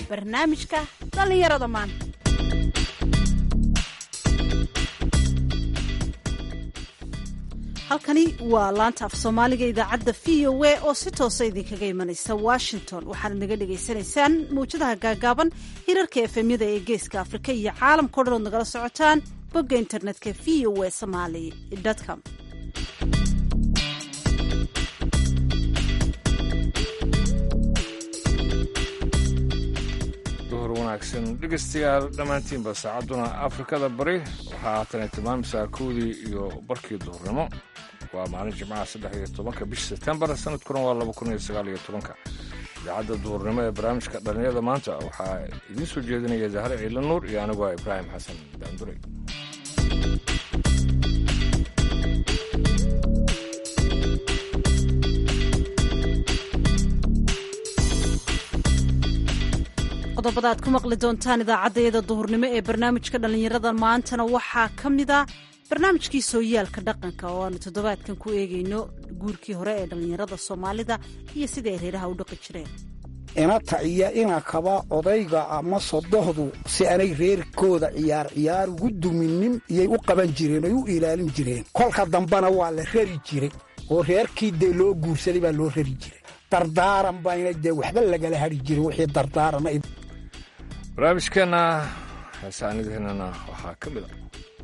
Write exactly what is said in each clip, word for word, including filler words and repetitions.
barnaamijka dhallinyarada maanta. halkani waa laanta af soomaaliga idaacadda v o a oo si toosa idinkaga imanaysa washington. waxaad naga dhagaysanaysaan mawjadaha gaagaaban hirarka efemyada ee geeska afrika iyo caalamkao dhan ood nagala socotaan bogga internetka v o a somali com. duhur wanaagsan dhegeystayaal dhammaantiinba saacadduna afrikada bari waxaa haatan tilmaamaysaa kowdii iyo barkii duhurnimo. waa maalin jimcaha saddex iyo tobanka bisha sebtembar sanadkuna waa laba kun iyo sagaal iyo tobanka. idaacadda duhurnimo ee barnaamijka dhallinyarada maanta waxaa idiin soo jeedinaya zahre ciila nuur iyo aniguaa ibraahim xasan daandure. qodobada aad ku maqli doontaan idaacaddayada duhurnimo ee barnaamijka dhallinyarada maantana waxaa ka mida barnaamijkii sooyaalka dhaqanka oo aanu toddobaadkan ku eegayno guurkii hore ee dhallinyarada soomaalida iyo sidai ay reeraha u dhaqi jireen. inata iyo inakaba odayga ama sodohdu si aanay reerkooda ciyaar ciyaar ugu duminin iyay u qaban jireen oy u ilaalin jireen. kolka dambena waa la rari jiray oo reerkii dee loo guursaday baa loo rari jiray. dardaaran bayna dee waxba lagala hadhi jirin wixii dardaarana. barnaamijkeenna heesaanideennana waxaa ka mid a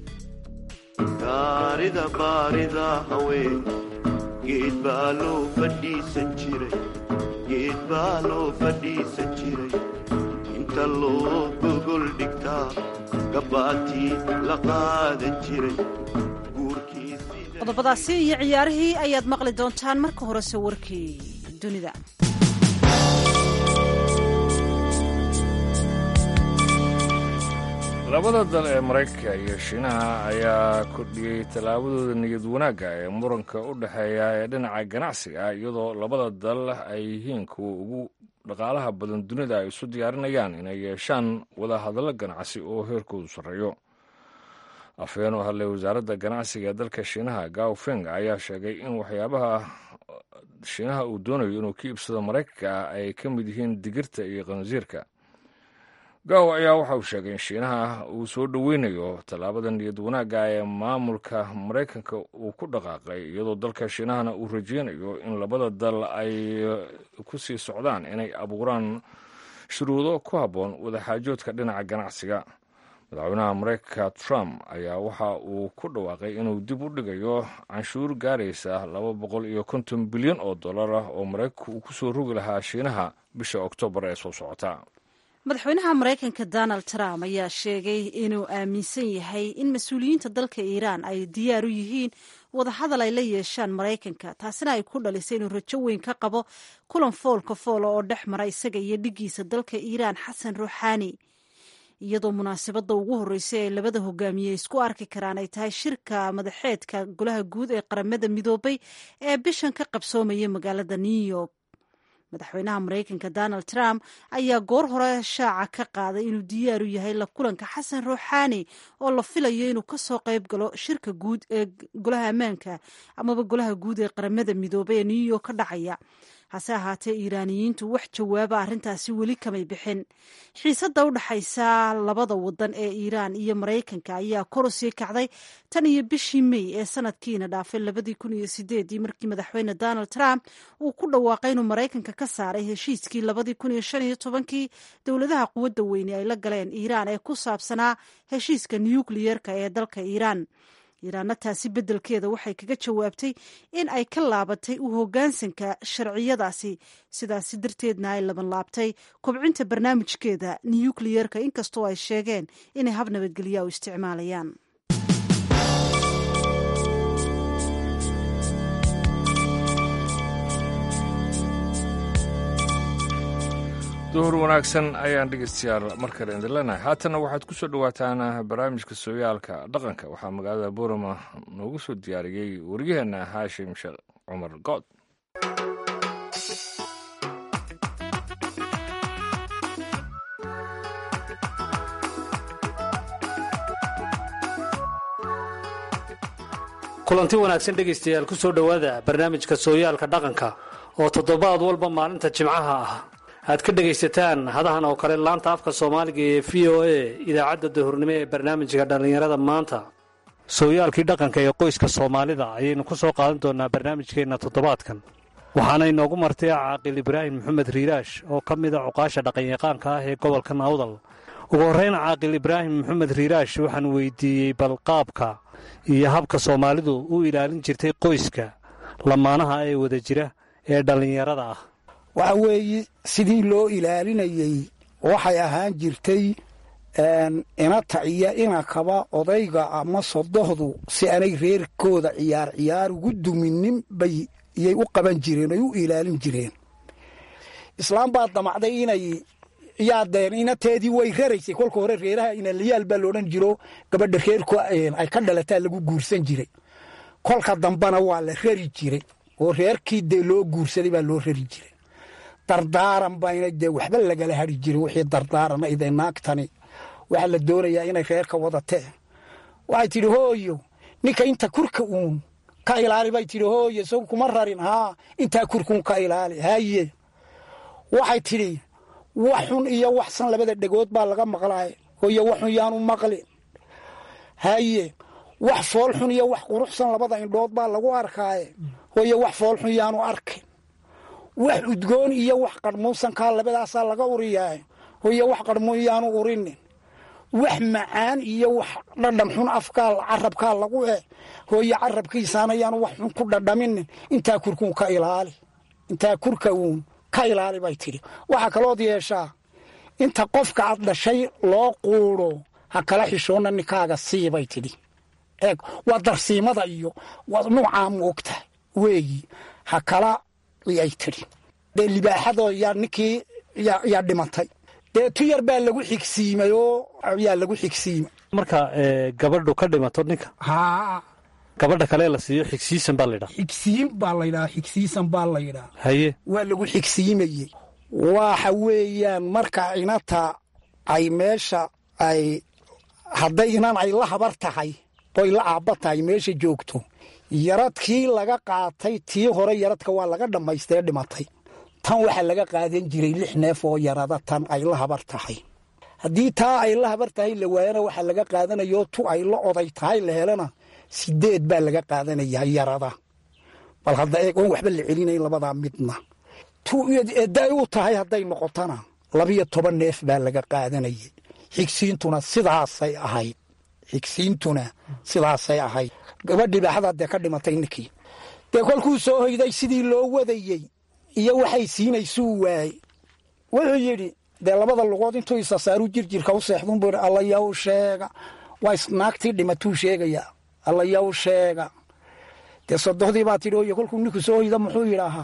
gaarida baarida haween geed baa loo fadhiisan jiray geed baa loo fadhiisan jiray inta loo gogol dhigtaa gabbaatii la qaadan jiray qodobadaasi iyo ciyaarihii ayaad maqli doontaan marka horese warkii dunida. labada dal ee maraykanka iyo shiinaha ayaa kordhiyey tallaabadooda niyad wanaagga ee muranka u dhexeeya ee dhinaca ganacsiga iyadoo labada dal ay yihiin kuwa ugu dhaqaalaha badan dunida ay isu diyaarinayaan inay yeeshaan wadahadallo ganacsi oo heerkoodu sarreeyo. afhayeen oo hadlay wasaaradda ganacsiga ee dalka shiinaha Gao Feng ayaa sheegay in waxyaabaha shiinaha uu doonayo inuu ka iibsado maraykanka ay ka mid yihiin digirta iyo qansiirka. Gao ayaa waxa uu sheegay in shiinaha uu soo dhoweynayo tallaabada niyad wanaagga ee maamulka maraykanka uu ku dhaqaaqay iyadoo dalka shiinahana uu rajeynayo in labada dal ay ku sii socdaan inay abuuraan shuruudo ku habboon wadaxaajoodka dhinaca ganacsiga. madaxweynaha maraykanka Trump ayaa waxa uu ku dhawaaqay inuu dib u dhigayo canshuur gaaraysa laba boqol iyo konton bilyan oo dollar ah oo maraykanku uu ku soo rogi lahaa shiinaha bisha oktoobar ee soo socota. madaxweynaha maraykanka Donald Trump ayaa sheegay inuu aaminsan yahay in mas-uuliyiinta dalka Iiraan ay diyaar u yihiin wadahadal ay la yeeshaan maraykanka, taasina ay ku dhalisay inuu rajo weyn ka qabo kulan foolka foolo oo dhex mara isaga iyo dhiggiisa dalka Iiraan Xasan Ruuxaani, iyadoo munaasabadda ugu horreysay ee labada hogaamiye isku arki karaan ay tahay shirka madaxeedka golaha guud ee qaramada midoobay ee bishan ka qabsoomaya magaalada New York. madaxweynaha maraykanka Donald Trump ayaa goor hore shaaca ka qaaday inuu diyaar u yahay la kulanka xasan ruuxaani oo la filayo inuu ka soo qayb galo shirka guud ee golaha ammaanka amaba golaha guud ee qaramada midoobay ee New York ka dhacaya. hase ahaatee iiraaniyiintu wax jawaaba arrintaasi weli kamay bixin. xiisadda u dhaxaysa labada wadan ee Iiraan iyo Maraykanka ayaa kor u sii kacday tan iyo bishii May ee sanadkiina dhaafay labadii kun iyo sideedii markii madaxweyne Donald Trump uu ku dhawaaqay inuu Maraykanka ka saaray heshiiskii labadii kun iyo shan iyo tobankii dowladaha quwadda weyne ay la galeen Iiraan ee ku saabsanaa heshiiska nukliyeerka ee dalka Iiraan. Iiraanna taasi beddelkeeda waxay kaga jawaabtay in ay ka laabatay u hoggaansanka sharciyadaasi, sidaasi darteedna ay laban laabtay kobcinta barnaamijkeeda nukliyeerka inkastoo ay sheegeen inay hab nabadgelya u isticmaalayaan. duhur wanaagsan ayaan dhegeystayaal mar kale idin leenahay. haatanna waxaad ku soo dhowaataan barnaamijka sooyaalka dhaqanka. waxaa magaalada boorama noogu soo diyaariyey wariyaheenna haashim sheekh cumar good. kulanti wanaagsan dhegaystayaal ku soo dhowaada barnaamijka sooyaalka dhaqanka oo toddobaad walba maalinta jimcaha ah aad ka dhegaysataan hadahan oo kale laanta afka soomaaliga ee v o a idaacadda dahurnimo ee barnaamijka dhallinyarada maanta. sooyaalkii dhaqanka ee qoyska soomaalida ayaynu ku soo qaadan doonaa barnaamijkeenna toddobaadkan, waxaana inoogu martay caaqil ibraahim maxamed riiraash oo ka mida cuqaasha dhaqanyaqaanka ah ee gobolka nawdal. ugu horrayn caaqil ibraahim maxamed riiraash waxaan weydiiyey balqaabka iyo habka soomaalidu u ilaalin jirtay qoyska lamaanaha ee wada jira ee dhallinyarada ah. waxa weeye sidii loo ilaalinayey waxay ahaan jirtay inata iyo inakaba odayga ama sodohdu si aanay reerkooda ciyaar ciyaar ugu duminin bay iyay u qaban jireen oy u ilaalin jireen. islaam baa damacday inay yaadeen inateedii way raraysay. kolka hore reeraha inalayaal baa loodhan jiro gabadha reerku ay ka dhalataa lagu guursan jiray. kolka dambana waa la rari jiray oo reerkii dee loo guursaday baa loo rari jiray. dardaaran bayna dee waxba lagala hari jiray. wixii dardaarana iday naagtani waxaa la doonayaa inay reerka wadatee. waxay tidhi hooyo ninka inta kurka uun ka ilaali bay tidhi hooyo isagu kuma rarin haa intaa kurkuun ka ilaali haye. waxay tidhi wax xun iyo waxsan labada dhegood baa laga maqlaay hooyo wax xun yaanu maqlin haye. wax fool xun iyo wax quruxsan labada indhood baa lagu arkaaye hooyo wax fool xun yaanu arkin. wax udgoon iyo wax qarmuunsankaa labadaasaa laga uriyaa hooyo wax qarmuun yaanu urinin. wax macaan iyo wax dhadhan xun afkaa carabkaa lagu eh hooyo carabkiisaana yaanu wax xun ku dhadhaminin intaa kurkuun ka ilaali intaa kurka uun ka ilaali bay tidhi. waxaa kalood yeeshaa inta qofka aad dhashay loo quudho ha kala xishoonna ninkaaga sii bay tidhi. eeg waa darsiimada iyo waa nuucaa moogta weeyi ha kala yay tidhi. dee libaaxadoo yaa ninkii yaa dhimatay dee tu yar baa lagu xigsiimay oo yaa lagu xigsiimay. marka gabadhu ka dhimato ninka haa gabadha kale la siiyo xigsiisan baa laydhaa xigsiin baa laydhaa xigsiisan baa laydhaa haye waa lagu xigsiimayey. waxa weeyaan marka inata ay meesha ay hadday inan ay la habar tahay oy la aabba tahay meesha joogto yaradkii laga qaatay tii hore yaradka waa laga dhammaystee dhimatay. tan waxaa laga qaadan jiray lix neef oo yarada tan ay la habar tahay. haddii taa ay la habar tahay la waayana waxaa laga qaadanayo tu ay la oday tahay la helana sideed baa laga qaadanaya yarada. bal hadda eeg oon waxba la celinayn labadaa midna. tu eday u tahay hadday noqotona labiyo toban neef baa laga qaadanayay. xigsiintuna sidaasay ahayd xigsiintuna sidaasay ahayd. gabadhii baaxadaa dee ka dhimatay ninkii dee kolkuu soo hoyday sidii loo wadayey iyo waxay siinaysuu waayey. wuxuu yidhi dee labada lugood intuu isasaaru jirjirka u seexdunbu yidhi alla yaw sheega. waa naagtii dhimatuu sheegayaa alla yaw sheega. dee sodohdii baa tidhi oyo kolkuu ninku soo hoyda muxuu yidhaahaa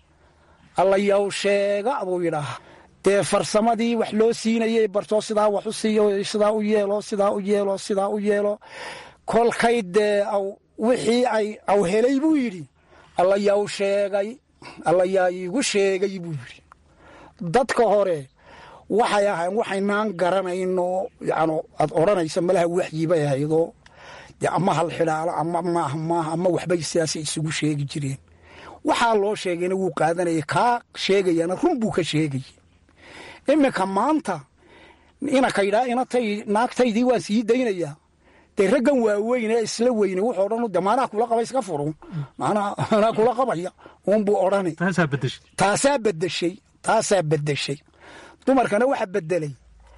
alla yaw sheega buu yidhaahaa. dee farsamadii wax loo siinayey bartoo sidaa wax u siiyo sidaa u yeelo sidaa u yeelo sidaa u yeelo. kolkay dee wixii ay aw helay buu yidhi alla yaw sheegay alla yaa iigu sheegay buu yidhi. dadka hore waxay ahayn waxaynaan garanayno yani aad odhanaysa malaha waxyi bay ahaydoo dee ama hal xidhaalo ama maaha maaha ama waxbay sidaasay isugu sheegi jireen. waxaa loo sheegayna wuu qaadanaya kaa sheegayana run buu ka sheegaya. iminka maanta inakaydhaa inatay naagtaydii waan sii daynayaa dee raggan waaweyn ee isla weyne wuxuu odhan de maanaa kula qaba iska furun maanaa kula qabaya uunbuu odhani. taasaa bedeshay taasaa bedeshay. dumarkana waxa bedelay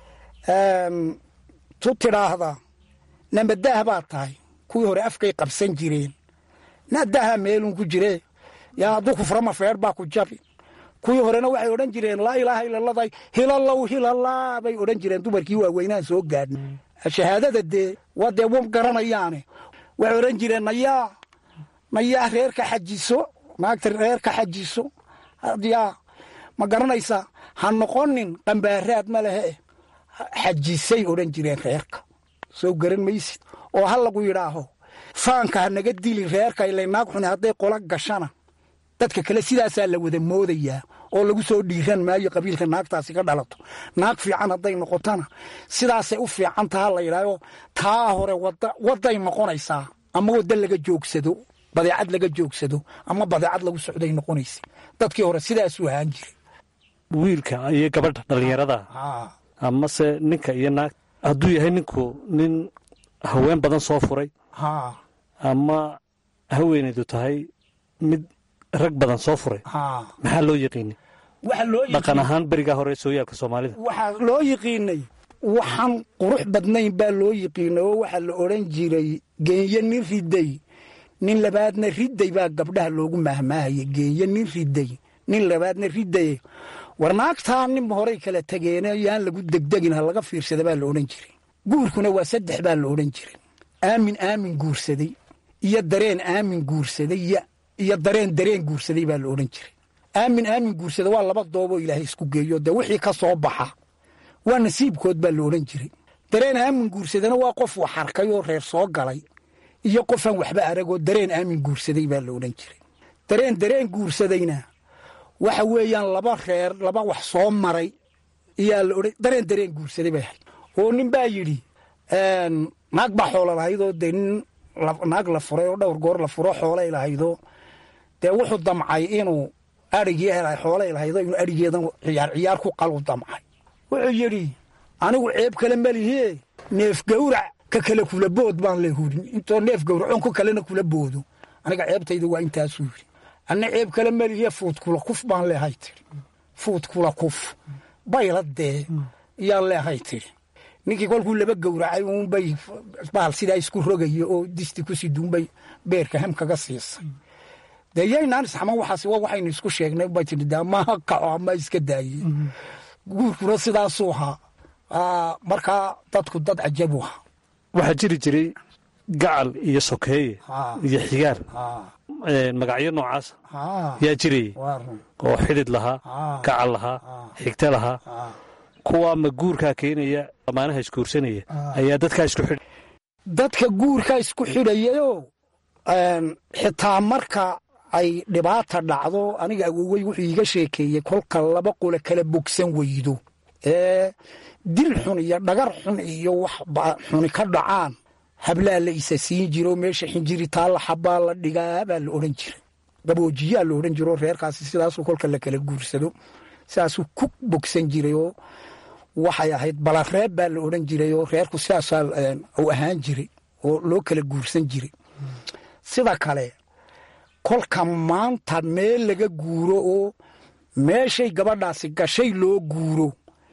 tu tidhaahda nambadaah baa tahay. kuwii hore afkay qabsan jireen nadaha meelun ku jire yaa hadduu kuframa feer baa ku jabi. kuwii horena waxay odhan jireen laa ilaaha ilaladay hilalow hilalaa bay odhan jireen dumarkii waaweynaan soo gaadhna. shahaadada dee waa dee wa garanayaane waxay odhan jireen nayaa nayaa reerka xajiso naagta reerka xajiso yaa ma garanaysaa ha noqonin qambaaraad ma lehe xajisay odhan jireen reerka soo garan maysid. oo ha lagu yidhaaho faanka ha naga dili reerka ilay naag xuni hadday qola gashana dadka kale sidaasaa la wada moodayaa oo lagu soo dhiiran maayo qabiilka naagtaasi ka dhalato. naag fiican hadday noqotona sidaasay u fiican taha la yidhaaho taa hore waday noqonaysaa ama wadda laga joogsado badeecad laga joogsado ama badeecad lagu socday noqonaysa. dadkii hore sidaasuu ahaan jiray. wiilka iyo gabadha dhallinyarada amase ninka iyo naag hadduu yahay ninku nin haween badan soo furay ama haweenaydu tahay mid rag badan soo furay maxaa loo yaqiinay dhaqan ahaan berigaa hore sooyaalka soomaalida waxaa loo yiqiinay waxaan qurux badnayn baa loo yiqiinay oo waxaa la odhan jiray geenye nin riday nin labaadna riday baa gabdhaha loogu mahmaahaya geenye nin riday nin labaadna riday war naagtaa nin horay kala tageena yaan lagu degdegin ha laga fiirsada baa la odhan jiray guurkuna waa saddex baa la odhan jiray aamin aamin guursaday iyo dareen aamin guursaday iyo dareen dareen guursaday baa la odhan jiray aamin aamin guursada waa laba dooboo ilaahay isku geeyo dee wixii ka soo baxa waa nasiibkood baa la odhan jiray dareen aamin guursadana waa qof wax arkay oo reer soo galay iyo qofaan waxba aragoo dareen aamin guursaday baa la odhan jiray dareen dareen guursadayna waxa weeyaan laba reer laba wax soo maray iyaa la odhan dareen dareen guursaday bay ahayd oo nin baa yidhi naag baa xoola lahaydoo dee nin naag la furay oo dhowr goor la furo xoolay lahaydoo dee wuxuu damcay inuu adhigii helay xoolay lahaydo inuu adhigeedan ciyaar ciyaar ku qalu damcay wuxuu yidhi anigu ceeb kale malihie neef gawrac ka kale kula bood baan le hudin intoo neef gawracoon ku kalena kula boodo aniga ceebtayda waa intaasuu yidhi anna ceeb kale malihie fuud kula kuf baan leehay tidhi fuud kula kuf bayla dee iyaan leehay tidhi ninkii kolkuu laba gawracay uunbay baal sidaa isku rogayo oo disti ku siduunbay beerka ham kaga siisay dee yaynaan isxaman waxaas waa waxaynu isku sheegnay bay tidhi daa maaha kaco ama iska daaye guurkuna sidaasuu ahaa markaa dadku dad cajabu ahaa waxaa jiri jiray gacal iyo sokeeye iyo xigaar magacyo noocaasa yaa jirayay oo xidid lahaa gacal lahaa xigta lahaa kuwaa ma guurkaa keenaya amaanaha isguursanaya ayaa dadkaa isku xidhay dadka guurkaa isku xidhayayoo xitaa marka ay dhibaata dhacdo aniga awowey wuxuu iiga sheekeeyey kolka laba qole kala bogsan weydo ee dil xun iyo dhagar xun iyo wax xuni ka dhacaan hablaa la isa siin jiro meesha xinjiritaa la xabaa la dhigaa baa la odhan jiray gaboojiyaa la odhan jiro reerkaasi sidaasuu kolka la kala guursado sidaasuu ku bogsan jirayoo waxay ahayd balareeb baa la odhan jirayoo reerku sidaasaa uu ahaan jiray oo loo kala guursan jiray sida kale kolka maanta meel laga guuro oo meeshay gabadhaasi gashay loo guuro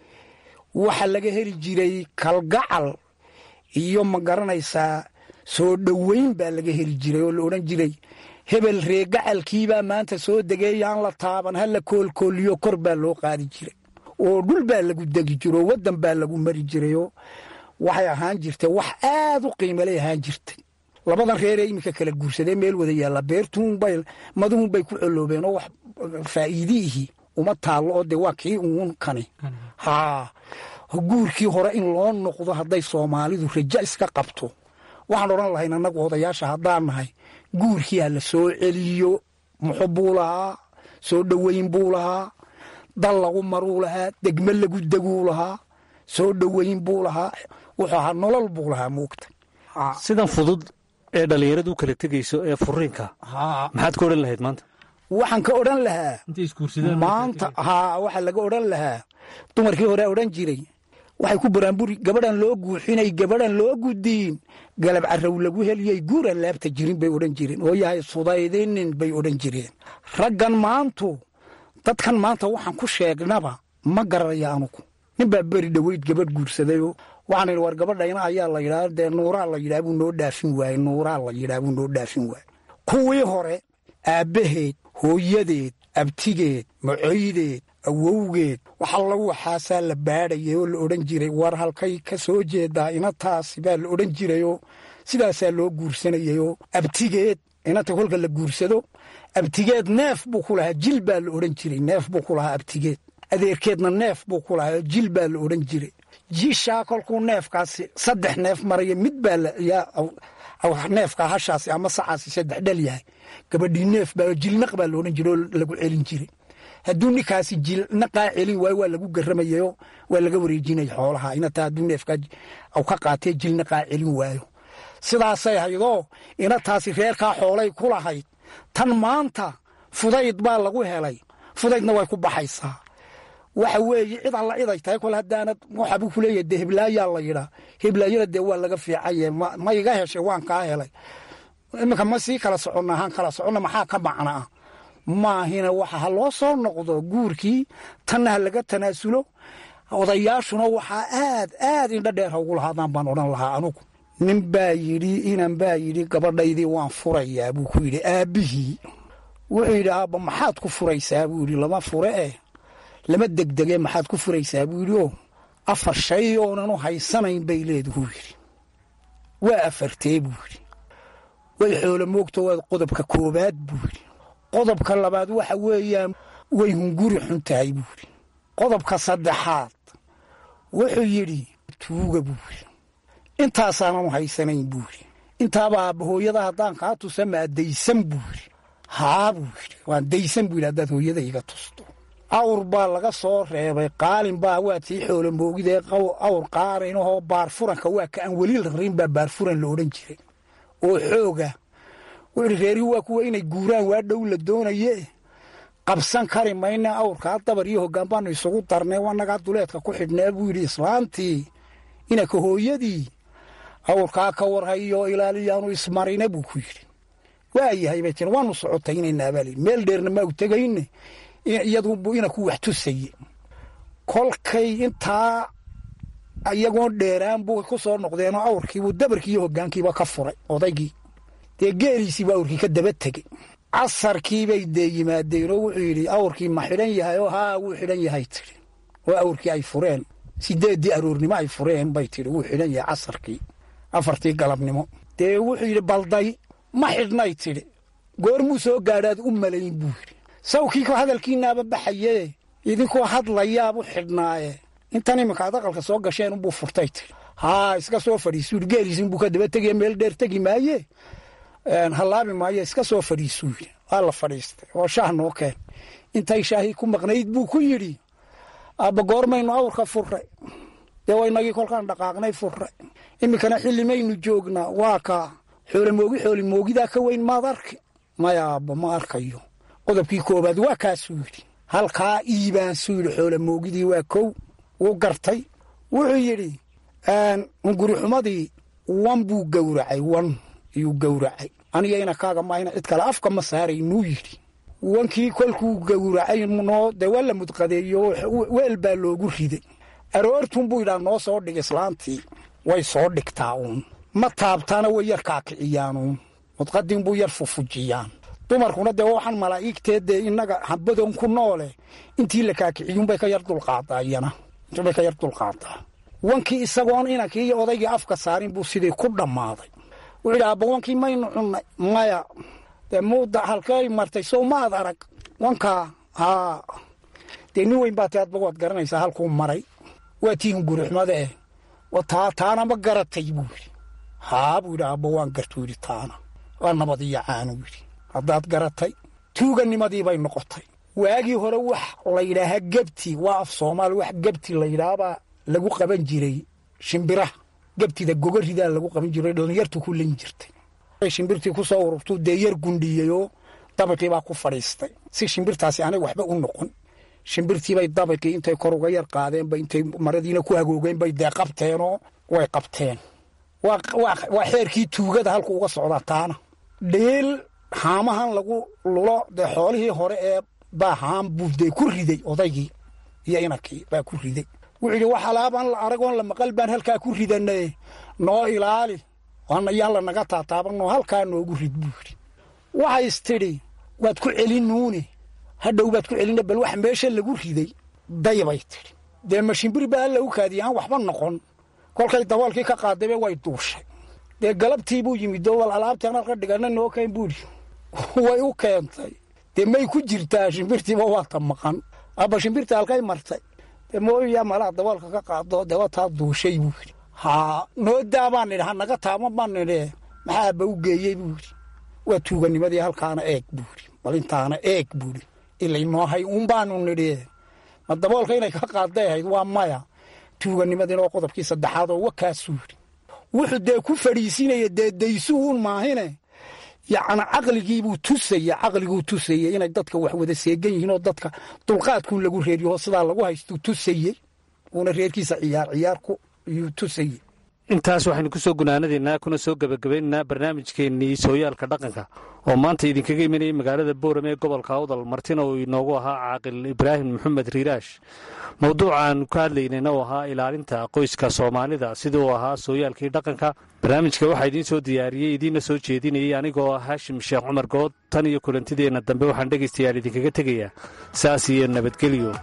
waxa laga heli jiray kalgacal iyo ma garanaysaa soo dhoweyn baa laga heli jiray oo la odhan jiray hebel ree gacalkiibaa maanta soo degeeyaan la taaban ha la koolkooliyo kor baa loo qaadi jiray oo dhul baa lagu degi jiro oo waddan baa lagu mari jirayoo waxay ahaan jirtay wax aad u qiimalay ahaan jirtay labadan reeree iminka kala guursadee meel wada yaalla beertuunbay maduhunbay ku coloobeen oo wax faa'iidiihii uma taallo oo dee waa kii uun kani haa guurkii hore in loo noqdo hadday soomaalidu raja iska qabto waxaan odhan lahayn annagu odayaasha haddaan nahay guurkii ha la soo celiyo muxub buu lahaa soo dhoweyn buu lahaa dal lagu maruu lahaa degme lagu deguu lahaa soo dhoweyn buu lahaa wuxuu ahaa nolol buu lahaa muugta sidan fudud ee dhallinyaradu u kala tegayso ee furiinka maxaad ka odhan lahayd maanta waxaan ka odhan lahaa maanta haa waxaa laga odhan lahaa dumarkii hore odhan jiray waxay ku baraanburi gabadhan loo guuxinay gabadhan loo gudiin galab carrow lagu heliyey guuran laabta jirin bay odhan jireen oo yahay sudaydinin bay odhan jireen raggan maantu dadkan maanta waxaan ku sheegnaba ma garanaya anugu nin baa beri dhoweyd gabadh guursadayoo waxaan idhi war gabadhayna ayaa la yidhaha dee nuuraa la yidhaha buu noo dhaafin waaye nuuraa la yidhaha buu noo dhaafin waaye kuwii hore aabbaheed hooyadeed abtigeed macoydeed awowgeed waxa lagu waxaasaa la baadhayay oo la odhan jiray war halkay ka soo jeedaa inataasi baa la odhan jirayoo sidaasaa loo guursanayayoo abtigeed inanta kolka la guursado abtigeed neef buu ku lahaa jil baa la odhan jiray neef buu ku lahaa abtigeed adeerkeedna neef buu ku lahaa jil baa la odhan jiray jishaa kolkuu neefkaasi saddex neef maraya mid baa neefkaa hashaasi ama sacaasi saddex dhal yahay gabadhii neef baa jilnaq baa la odhan jiray oo lagu celin jiray hadduu ninkaasi jilnaqaa celin waayo waa lagu garramayayoo waa laga wareejinaya xoolaha inataa hadduu neefkaa ka qaatee jilnaqaa celin waayo sidaasay haydoo inataasi reerkaa xoolay ku lahayd tan maanta fudayd baa lagu helay fudaydna way ku baxaysaa waxa weeye cid alla cid ay tahay kol haddaanad waxa buu ku leeyahay dee hiblaayaa la yidhaa hiblaayana dee waa laga fiicaye ma iga heshay waan kaa helay iminka ma sii kala soconna ahaan kala soconna maxaa ka macna ah maahina waxa ha loo soo noqdo guurkii tanna ha laga tanaasulo odayaashuna waxaa aad aad indha dheer ha ugu lahaadaan baan odhan lahaa anugu nin baa yidhi inan baa yidhi gabadhaydii waan furayaa buu ku yidhi aabbihii wuxuu yidhi aabba maxaad ku furaysaa buu yidhi lama fure eh lama degdege maxaad ku furaysaa buu yidhi oo afar shay oonan u haysanayn bay leeduhu yidhi waa afartee buu yidhi way xoolo moogto waa qodobka koobaad buu yidhi qodobka labaad waxa weeyaan way hunguri xun tahay buu yidhi qodobka saddexaad wuxuu yidhi tuuga buu yidhi intaasaanan u haysanayn buu yidhi intaaba aabba hooyada haddaan kaa tusa maa daysan buu yidhi haa buu yidhi waan daysan buu yidhi haddaad hooyada iga tusto awr baa laga soo reebay qaalin baa waa tii xoolo moogidee awr qaarinahoo baarfuranka waa ka aan weli rarin baa baarfuran la odhan jiray oo xooga wuxuu yidhi reerihii waa kuwa inay guuraan waa dhow la doonaye qabsan kari mayna awrkaa dabar iyo hoggaan baanu isugu darnay wanagaa duleedka ku xidhnaa buu yidhi islaantii inaka hooyadii awrkaa ka warhayo ilaaliyaanu ismarina buu ku yidhi waa yahay bay tiri waanu socotaynaynaa baa layidhi meel dheerna ma u tegayne iyadubu inaku wax tusaye kolkay intaa iyagoon dheeraan buu ku soo noqdeenoo awrkiibuu dabarkii iyo hoggaankiiba ka furay odaygii dee geeliisiibuu awrkii ka daba tegey casarkiibay dee yimaadeenoo wuxuu yidhi awrkii ma xidhan yahay oo haa wuu xidhan yahay tidhi oo awrkii ay fureen sideeddii aroornimo ay fureen bay tidhi wuu xidhan yahay casarkii afartii galabnimo dee wuxuu yidhi balday ma xidhnay tidhi goormuu soo gaadhaad u malayn buu yidhi sawkii ko hadalkiinaaba baxayee idinkoo hadlayaabu xidhnaaye intan iminkaad aqalka soo gasheen unbuu furtay tidhi haa iska soo fadhiisuu yidhi geeliisi inbuu ka daba tegaya meel dheer tegi maaye hallaabi maaye iska soo fadhiisuu yidhi waa la fadhiistay oo shaah noo keen intay shaahii ku maqnayd buu ku yidhi aabba goormaynu awrka furray dee waynagii kolkaan dhaqaaqnay furray iminkana xillimaynu joognaa waa kaa xoolimoogi xoolimoogidaa ka weyn maad arki maya aabba ma arkayo qodobkii koobaad waa kaasuu yidhi halkaa iibaansuu yidhi xoolamoogidii waa kow wuu gartay wuxuu yidhi hungurixumadii wan buu gowracay wan iyuu gowracay aniga inakaaga maahina cid kale afka ma saaraynuu yidhi wankii kolkuu gowracay noo dee waa la mudqadeeyo weel baa loogu riday aroortunbuu yidhaa noo soo dhig islaantii way soo dhigtaa uun ma taabtaana way yar kaakiciyaanuun mudqadiinbuu yar fufujiyaan dumarkuna dee waxaan malaa'igteed dee innaga habbadoon ku noole intii la kaakiciyuunbay ka yar dulqaadaa iyana intubay ka yar dulqaadaa wankii isagoon inankii iyo odaygii afka saarin buu sidii ku dhammaaday wuxuu yidhi aabba wankii maynu cunnay maya dee muuda halkay martay sow maad arag wankaa haa dee nin weyn baa ti adba waad garanaysaa halkuu maray waa tii hungurixmada eh taa taana ma garatay buu yidhi haa buu yidhi aabba waan gartuu yidhi taana waa nabad iyo caanuu yidhi haddaad garatay tuuganimadii bay noqotay waagii hore wax la yidhaahaa gebti waa af soomaali wax gebti la yidhaahbaa lagu qaban jiray shimbiraha gebtida gogoridaa lagu qaban jiray dhallinyartu ku lan jirtay shimbirtii ku soo ururtuu dee yar gundhiyeyoo dabaqii baa ku fadhiistay si shimbirtaasi aanay waxba u noqon shimbirtiibay dabaqii intay kor uga yar qaadeenba intay maradiina ku hagoogeen bay dee qabteenoo way qabteen waa xeerkii tuugada halku uga socdaa taana dheel haamahan lagu lulo dee xoolihii hore ee baa haam buu dee ku riday odaygii iyo inankii baa ku riday wuxuu yidhi wax alaabaan la aragoon la maqal baan halkaa ku ridanay noo ilaali yaan la naga taataabanoo halkaa noogu rid buu yidhi waxays tidhi waad ku celinuune hadhow baad ku celina bal wax meesha lagu riday daybay tidhi dee mashimbiri baa alla u kaadiyay aan waxba noqon kolkay daboolkii ka qaadaybe way duushay dee galabtii buu yimid oo wal alaabtii aan halka dhigana noo keen buu yidhi way u keentay dee may ku jirtaa shimbirtiiba waa ta maqan abba shimbirtii halkay martay dee mooyaa malaa daboolka ka qaado dee wataa duushay buu yidhi haa noo daa baan nidhi ha naga taama baan nidhi maxaa abba u geeyey buu yidhi waa tuuganimadii halkaana eeg buu yidhi bal intaana eeg buu yidhi ilaynoo hay uun baanu nidhi ma daboolka inay ka qaaday ahayd waa maya tuuganimadina oo qodobkii saddexaad oo wakaasuu yidhi wuxuu dee ku fadhiisinaya dee daysuun maahine yacni caqligiibuu tusaya caqliguu tusayey inay dadka wax wada seegan yihiin oo dadka dulqaadkuun lagu reeriyo sidaa lagu haystuu tusayey uuna reerkiisa ciyaar ciyaarku iyuu tusayey intaas waxaynu ku soo gunaanadaynaa kuna soo gebagabaynaynaa barnaamijkeennii sooyaalka dhaqanka oo maanta idinkaga imanayay magaalada boorame ee gobolka awdal martina uu inoogu ahaa caaqil ibraahim maxamed riiraash mawduucaaan ka hadlaynayna uu ahaa ilaalinta qoyska soomaalida siduu ahaa sooyaalkii dhaqanka barnaamijka waxaa idiin soo diyaariyey idiinna soo jeedinayay anigoo ah haashim sheekh cumar good tan iyo kulantideenna dambe waxaan dhegaystayaal idinkaga tegayaa saas iyo nabadgelyo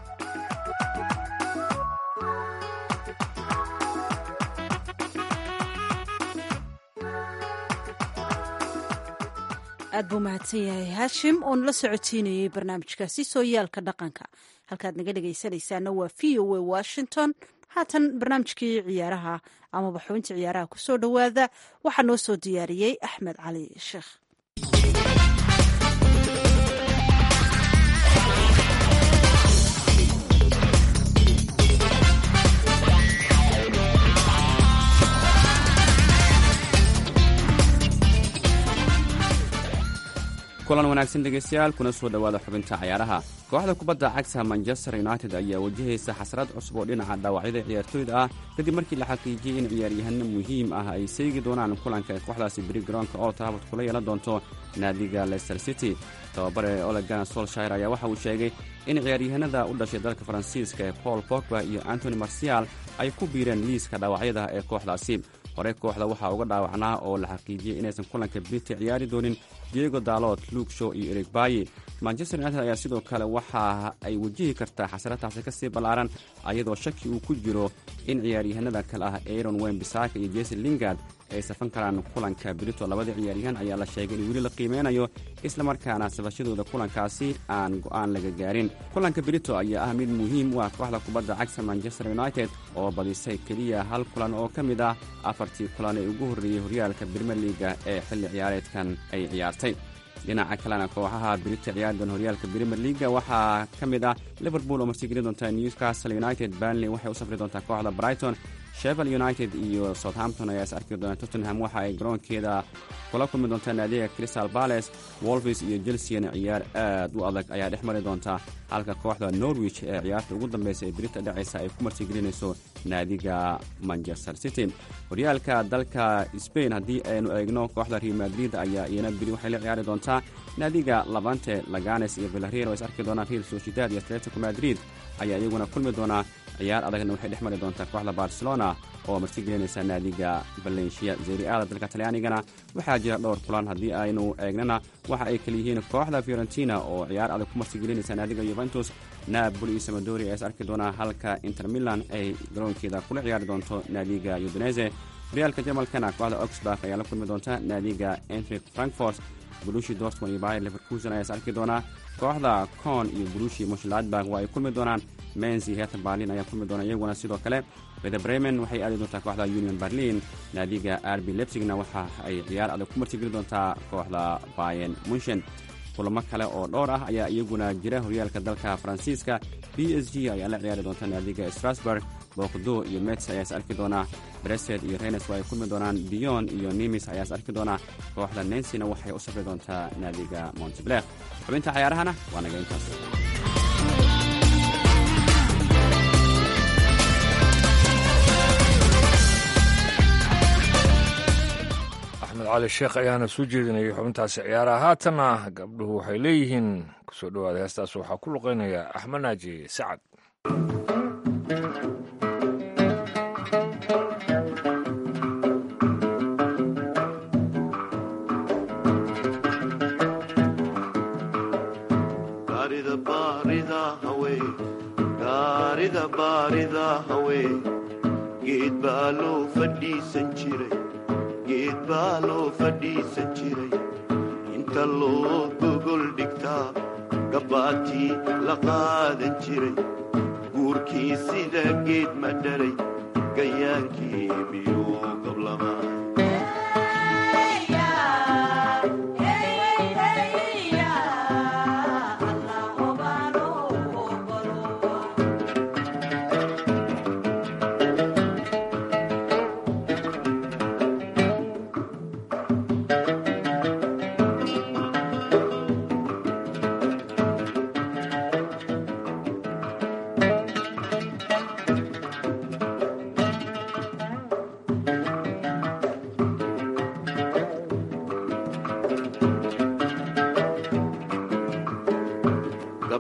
aad buu mahadsan yahay haashim oo nala socotiinayey barnaamijkaasi sooyaalka dhaqanka halkaad naga dhegaysanaysaana waa v o a washington haatan barnaamijkii ciyaaraha amaba xubintii ciyaaraha ku soo dhowaada waxaa noo soo diyaariyey axmed cali sheekh kulan wanaagsan dhegaystayaal kuna soo dhowaada xubinta cayaaraha kooxda kubadda cagta manchester united ayaa wajahaysa xasrad cusub oo dhinaca dhaawacyada ciyaartooyda ah kadib markii la xaqiijiyey in ciyaaryahano muhiim ah ay seegi doonaan kulanka ee kooxdaasi beri garoonka old trafford kula yeelan doonto naadiga leicester city tababare ole gunnar solskjaer ayaa waxa uu sheegay in ciyaaryahanada u dhashay dalka faransiiska ee paul pogba iyo antony marcial ay ku biireen liiska dhaawacyada ee kooxdaasi hore kooxda waxaa uga dhaawacnaa oo la xaqiijiyey inaysan kulanka briti ciyaari doonin diego dalot luke show iyo erig bayi manchester united ayaa sidoo kale waxa ay wajihi kartaa xasrataasi ka sii ballaaran ayadoo shaki uu ku jiro in ciyaaryahanada kale ah aaron wembisaka iyo jesse lingard ay safan karaan kulanka brito labada ciyaaryahan ayaa la sheegay in weli la qiimeynayo islamarkaana safashadooda kulankaasi aan go'aan laga gaarin kulanka brito ayaa ah mid muhiim u ah kooxda kubadda cagta manchester united oo badisay keliya hal kulan oo ka mid ah afartii kulan ee ugu horreeyey horyaalka brimier liaga ee xilli ciyaareedkan ay ciyaartay dhinaca kalena kooxaha brita ciyaari doona horyaalka brimier liaga waxaa ka mid ah liverpool oo martigelin doonta newcastle united burnley waxay u safri doontaa kooxda brighton sheffield united iyo southampton ayaa is arki doona tottenham waxa ay garoonkeeda kula kulmi doontaa naadiga crystal palace wolves iyo chelseana ciyaar aad u adag ayaa dhex mari doonta halka kooxda norwich ee ciyaarta ugu dambeysa ee brita dhacaysa ay ku martigelinayso naadiga manchester city horyaalka dalka spain haddii aynu eegno kooxda real madrid ayaa iyana beri waxay la ciyaari doontaa naadiga labante laganes iyo villarreal oo is arki doonaan real sociedad iyo atletico madrid ayaa iyaguna kulmi doonaa ciyaar adagna waxay dhex mari doontaa kooxda barcelona oo martigelinaysa naadiga valencia zeriada dalka talyaanigana waxaa jira dhowr kulan haddii aynu eegnana waxa ay kala yihiin kooxda fiorentina oo ciyaar adag ku martigelinaysa naadiga yuventus napoli iyo samadori ayaa is arki doonaa halka inter milan ay garoonkeeda kula ciyaari doonto naadiga udinese horyaalka jarmalkana kooxda oxburg ayaa la kulmi doonta naadiga entric frankfort bulushi dortmund iyo bayer leverkusen ayaa is arki doonaa kooxda con iyo bulushi moshladbag waa ay kulmi doonaan menz iyo herta berlin ayaa kulmi doona iyaguna sidoo kale weda bremen waxay aadi doontaa kooxda union berlin naadiga arbi lebsigna waxa ay ciyaar adag ku martigeli doontaa kooxda bayen munshen kulamo kale oo dhowr ah ayaa iyaguna jira horyaalka dalka faransiiska b s g ayaa la ciyaari doonta naadiga strasburg boqdo iyo mets ayaa is arki doonaa bresed iyo renes waa ay kulmi doonaan dion iyo nimis ayaa is arki doonaa kooxda nensina waxay u safri doontaa naadiga montebler xubinta cayaarahana waa naga intaas axmed cali sheekh ayaana soo jeedinayay xubintaasi ciyaaraha haatanna gabdhuhu waxay leeyihiin kusoo dhowaada heestaas waxaa ku luqeynaya axmed naaji sacad geed baa loo fadhiisan jiray geed baa loo fadhiisan jiray inta loo gogol dhigtaa gabbaatii la qaadan jiray guurkii sida geed ma dhalay gayaankii miyuu gablama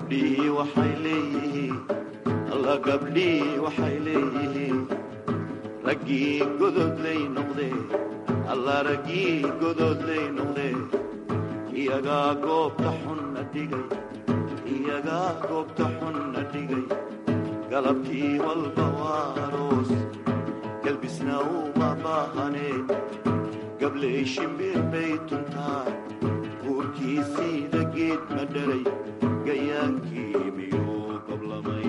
gabdhihii waxay leeyihiin alla gabdhihii waxay leeyihiin raggii gododlay noqdee alla raggii gododlay noqdee iyagaa goobta xunna dhigay iyagaa goobta xunna dhigay galabtii walba waa aroos galbisna uma baahanee gabley shimbir bay tuntaa guurkii siida geed ma dhalay gayaankii miyuu qablamay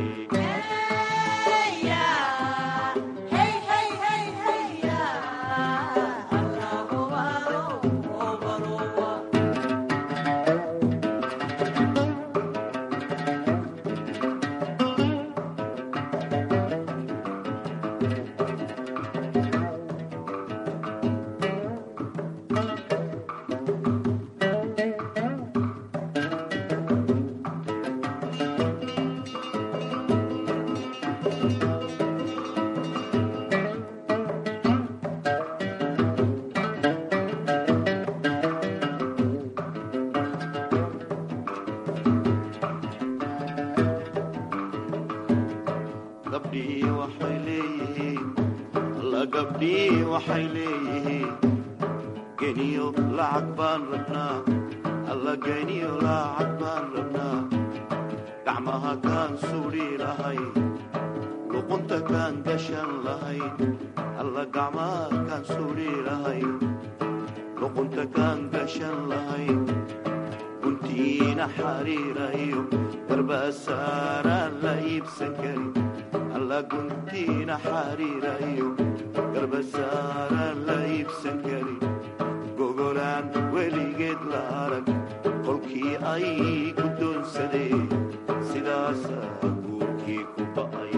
waxay leeyihiin geniyo lacag baan rabnaa alla geniyo lacag baan rabnaa gacmaha kaan suudhi lahayn luqunta kaan gashan lahayn alla gacmaha kaan suudhi lahayn luqunta kaan gashan lahayn guntiina xariirayo garbasaaraan la iibsan karin alla guntiina xariirayo garbasaaraan la iibsan karin gogolaan weligeed la arag kolkii ay guddoonsadeen sidaasaa guurkii ku ba'ay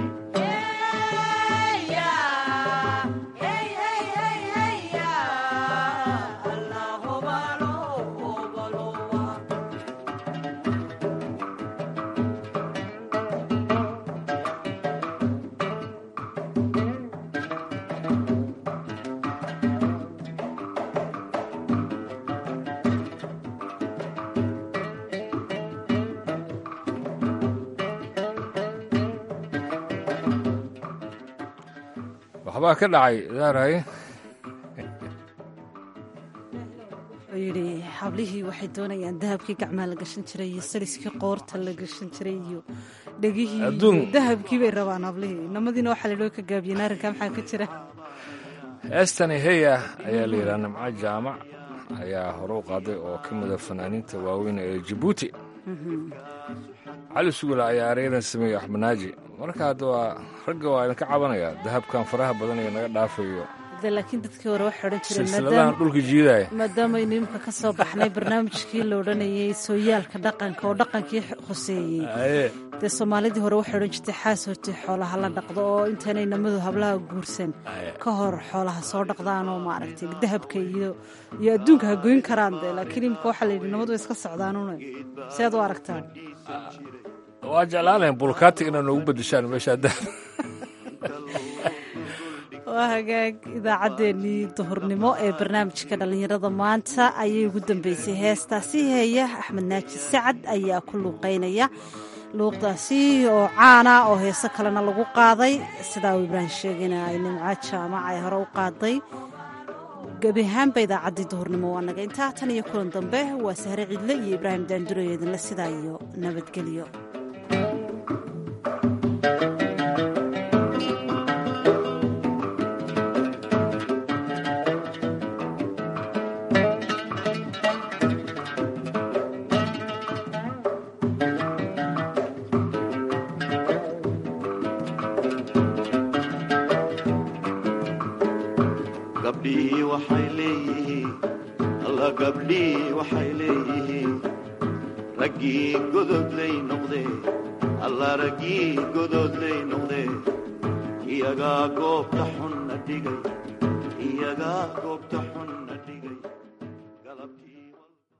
waxbaa ka dhacay daaray wuxuu yidhi hablihii waxay doonayaan dahabkii gacmaha la gashan jiray iyo saliskii qoorta la gashan jiray iyo dhegihii dahabkii bay rabaan hablihii namadiina waxaa la idhoo ka gaabiyeen arrinkaa maxaa ka jira heestani heya ayaa la yidhaha nimco jaamac ayaa hore u qaaday oo ka mida fanaaniinta waaweyn ee jabuuti cali sugula ayaa areedan sameeyey axmanaaji marka hadda waa ragga waa idinka cabanaya dahabkan faraha badan ee naga dhaafayo laakiin dadkii hore waxay odhan jireen silsiladahan dhulka jiidaya maadaamaaynu imka ka soo baxnay barnaamijkii la odhanayay sooyaalka dhaqanka oo dhaqankii khuseeyey dee soomaalidii hore waxay odhan jirtay xaas hortii xoolaha la dhaqdo oo intaanay namadu hablaha guursan ka hor xoolaha soo dhaqdaan oo maaragtay dahabka iyo iyo adduunka ha goyn karaan dee laakiin imika waxaa la yidhi namadu way iska socdaanuna si aad u aragtaan waa jeclaanayn bulkaati inaad noogu bedeshaan meeshaa dahab waa hagaag idaacaddeenii duhurnimo ee barnaamijka dhallinyarada maanta ayay ugu dambeysay heestaasi heeya axmed naaji sacad ayaa ku luuqaynaya luuqdaasi oo caana oo heeso kalena lagu qaaday sidaa uu ibraahim sheegayna ay nimco jaamac ay hore u qaaday gebi ahaanba idaacaddii duhurnimo waa naga intaa tan iyo kulan dambe waa sahre cidle iyo ibraahim daandurayo idinle sidaa iyo nabadgelyo gabdhihii waxay leeyihiin alla gabdhihii waxay leeyihiin raggii gododlay noqdee alla raggii gododlay noqdee iyagaa goobta xunna dhigay iyagaa goobta